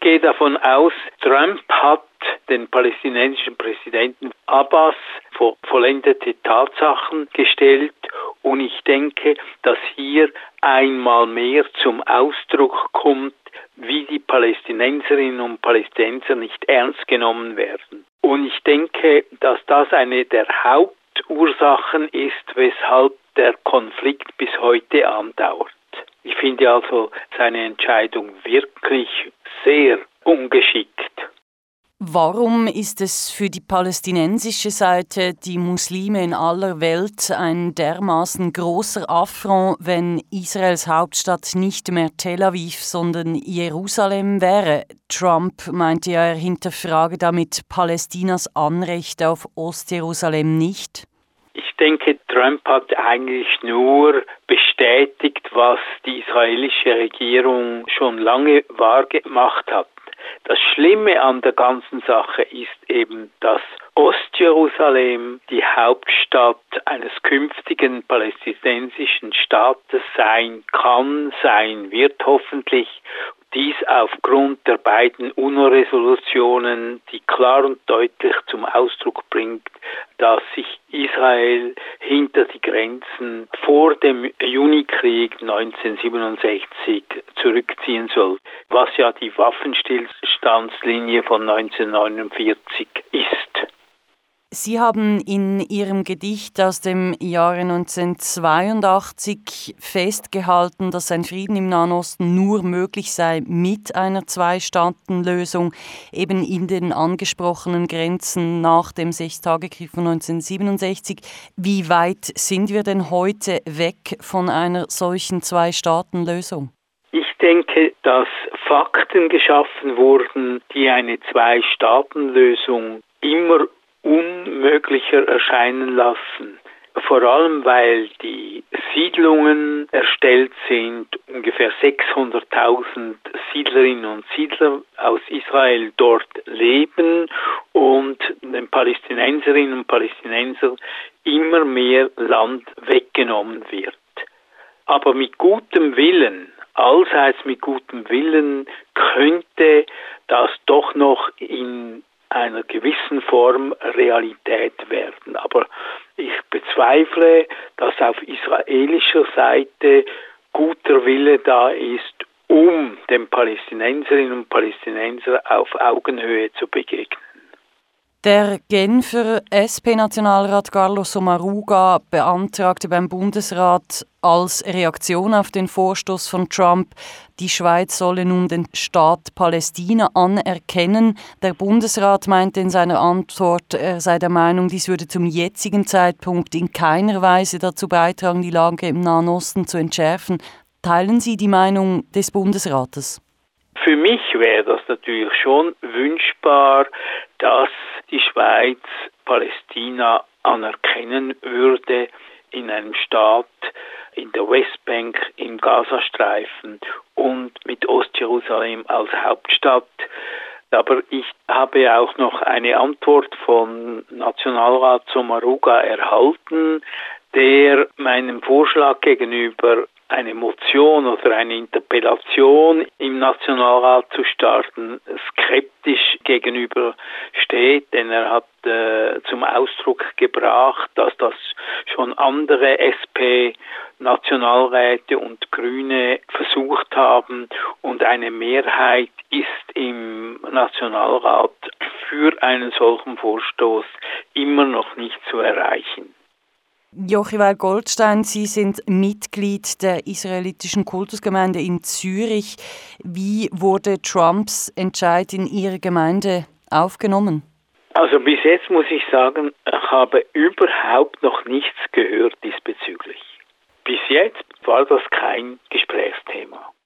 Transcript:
gehe davon aus, Trump hat den palästinensischen Präsidenten Abbas vor vollendete Tatsachen gestellt und ich denke, dass hier einmal mehr zum Ausdruck kommt, wie die Palästinenserinnen und Palästinenser nicht ernst genommen werden. Und ich denke, dass das eine der Hauptursachen ist, weshalb der Konflikt bis heute andauert. Ich finde also seine Entscheidung wirklich sehr ungeschickt. Warum ist es für die palästinensische Seite, die Muslime in aller Welt, ein dermaßen großer Affront, wenn Israels Hauptstadt nicht mehr Tel Aviv, sondern Jerusalem wäre? Trump meinte ja, er hinterfrage damit Palästinas Anrecht auf Ostjerusalem nicht. Ich denke, Trump hat eigentlich nur bestätigt, was die israelische Regierung schon lange wahrgemacht hat. Das Schlimme an der ganzen Sache ist eben, dass Ostjerusalem die Hauptstadt eines künftigen palästinensischen Staates sein kann, sein wird hoffentlich. Dies aufgrund der beiden UNO-Resolutionen, die klar und deutlich zum Ausdruck bringt, dass sich Israel hinter die Grenzen vor dem Junikrieg 1967 zurückziehen soll, was ja die Waffenstillstandslinie von 1949 ist. Sie haben in Ihrem Gedicht aus dem Jahre 1982 festgehalten, dass ein Frieden im Nahen Osten nur möglich sei mit einer Zwei-Staaten-Lösung, eben in den angesprochenen Grenzen nach dem Sechstagekrieg von 1967. Wie weit sind wir denn heute weg von einer solchen Zwei-Staaten-Lösung? Ich denke, dass Fakten geschaffen wurden, die eine Zwei-Staaten-Lösung immer unmöglicher erscheinen lassen. Vor allem, weil die Siedlungen erstellt sind, ungefähr 600.000 Siedlerinnen und Siedler aus Israel dort leben und den Palästinenserinnen und Palästinensern immer mehr Land weggenommen wird. Aber mit gutem Willen, allseits mit gutem Willen, könnte das doch noch in einer gewissen Form Realität werden. Aber ich bezweifle, dass auf israelischer Seite guter Wille da ist, um den Palästinenserinnen und Palästinensern auf Augenhöhe zu begegnen. Der Genfer SP-Nationalrat Carlos Sommaruga beantragte beim Bundesrat als Reaktion auf den Vorstoß von Trump, die Schweiz solle nun den Staat Palästina anerkennen. Der Bundesrat meinte in seiner Antwort, er sei der Meinung, dies würde zum jetzigen Zeitpunkt in keiner Weise dazu beitragen, die Lage im Nahen Osten zu entschärfen. Teilen Sie die Meinung des Bundesrates? Für mich wäre das natürlich schon wünschbar, dass die Schweiz Palästina anerkennen würde in einem Staat in der Westbank, im Gazastreifen und mit Ostjerusalem als Hauptstadt. Aber ich habe auch noch eine Antwort von Nationalrat Sommaruga erhalten, der meinem Vorschlag gegenüber eine Motion oder eine Interpellation im Nationalrat zu starten, skeptisch gegenüber steht, denn er hat zum Ausdruck gebracht, dass das schon andere SP-Nationalräte und Grüne versucht haben und eine Mehrheit ist im Nationalrat für einen solchen Vorstoß immer noch nicht zu erreichen. Jochival Goldstein, Sie sind Mitglied der israelitischen Kultusgemeinde in Zürich. Wie wurde Trumps Entscheid in Ihrer Gemeinde aufgenommen? Also bis jetzt muss ich sagen, ich habe überhaupt noch nichts gehört diesbezüglich. Bis jetzt war das kein Gesprächsthema.